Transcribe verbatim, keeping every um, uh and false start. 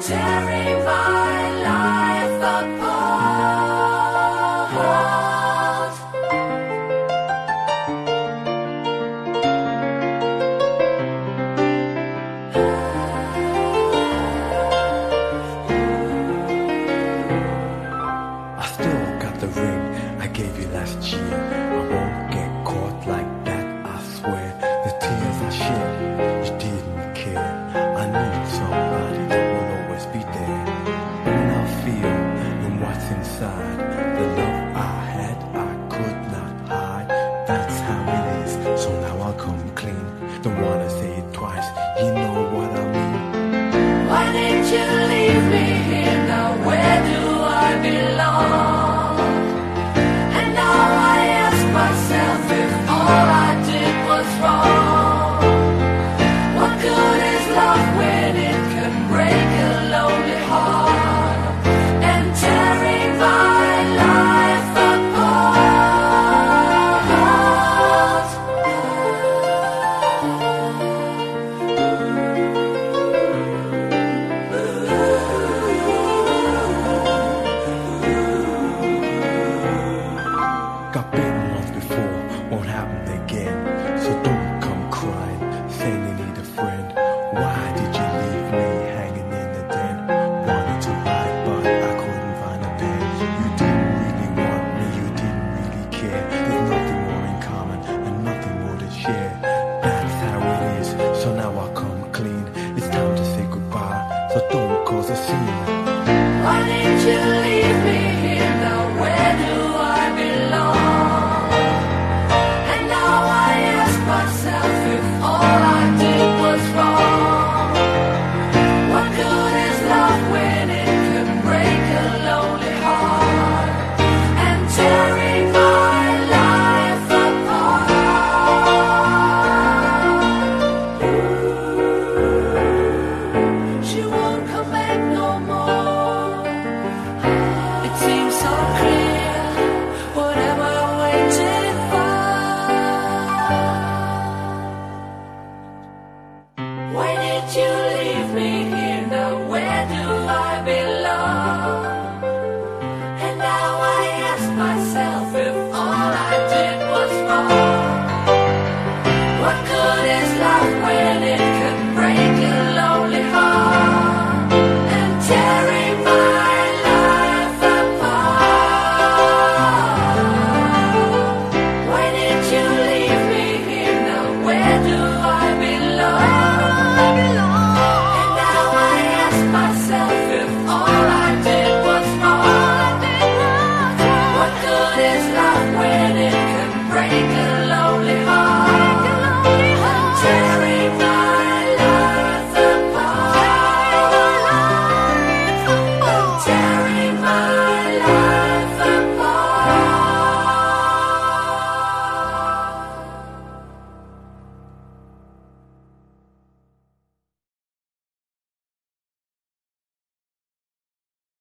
tearing my life apart. I still got the ring I gave you last year. I won't get caught like that, I swear. The tears I shed, you didn't care. I need somebody that will always be there. When I feel and what's inside, the love I had I could not hide. That's how it is, so now I'll come clean. Don't wanna say it twice, you know what I mean. Why didn't you leave me here? Now where do I belong? And now I ask myself if all I did was wrong. What good is love when it can break a lonely heart and tearing my life apart? Got bitten once before, won't happen again. So don't come crying, saying you need a friend. Why did you leave me hanging in the den? Wanted to write, but I couldn't find a pen. You didn't really want me, you didn't really care. There's nothing more in common and nothing more to share. That's how it is, so now I come clean. It's time to say goodbye, so don't cause a scene.